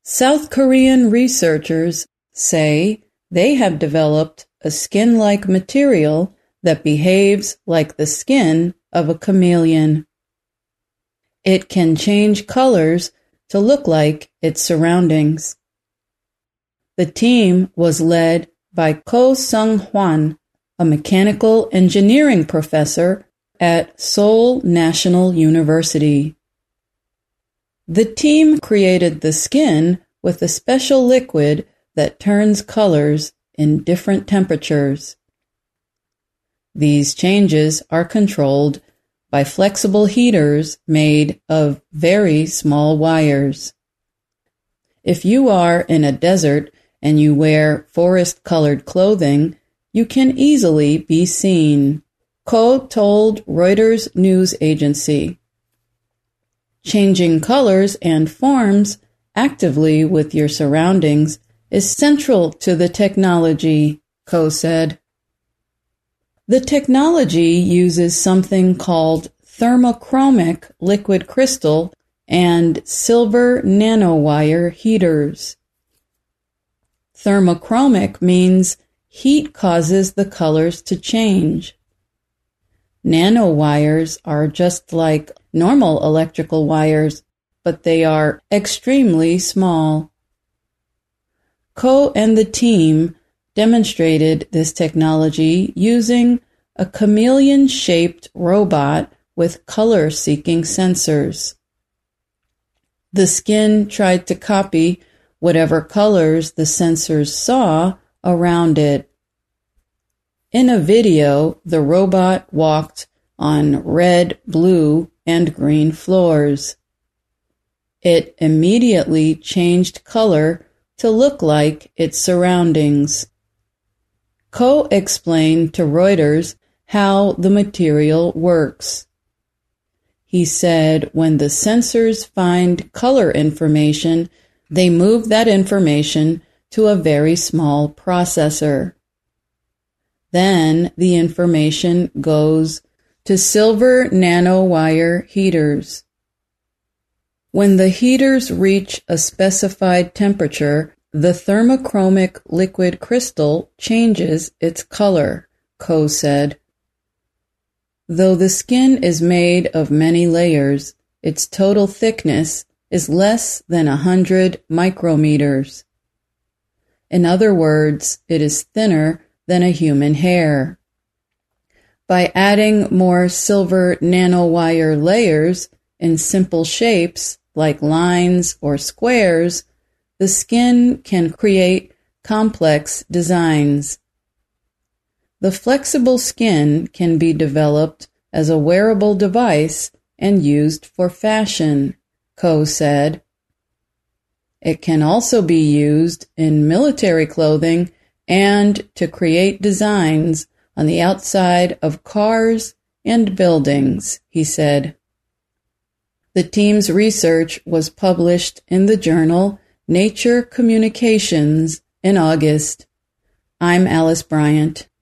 South Korean researchers say they have developed a skin-like material that behaves like the skin of a chameleon. It can change colors to look like its surroundings. The team was led by Ko Sung-hwan, a mechanical engineering professor at Seoul National University. The team created the skin with a special liquid that turns colors in different temperatures. These changes are controlled by flexible heaters made of very small wires. If you are in a desert and you wear forest-colored clothing, you can easily be seen, Ko told Reuters news agency. Changing colors and forms actively with your surroundings is central to the technology, Ko said. The technology uses something called thermochromic liquid crystal and silver nanowire heaters. Thermochromic means heat causes the colors to change. Nanowires are just like normal electrical wires, but they are extremely small. Ko and the team demonstrated this technology using a chameleon-shaped robot with color-seeking sensors. The skin tried to copy whatever colors the sensors saw around it. In a video, the robot walked on red, blue, and green floors. It immediately changed color to look like its surroundings. Ko explained to Reuters how the material works. He said when the sensors find color information, they move that information to a very small processor. Then the information goes to silver nanowire heaters. When the heaters reach a specified temperature, the thermochromic liquid crystal changes its color, Ko said. Though the skin is made of many layers, its total thickness is less than 100 micrometers. In other words, it is thinner than a human hair. By adding more silver nanowire layers in simple shapes like lines or squares, the skin can create complex designs. The flexible skin can be developed as a wearable device and used for fashion, Ko said. It can also be used in military clothing and to create designs on the outside of cars and buildings, he said. The team's research was published in the journal Nature Communications in August. I'm Alice Bryant.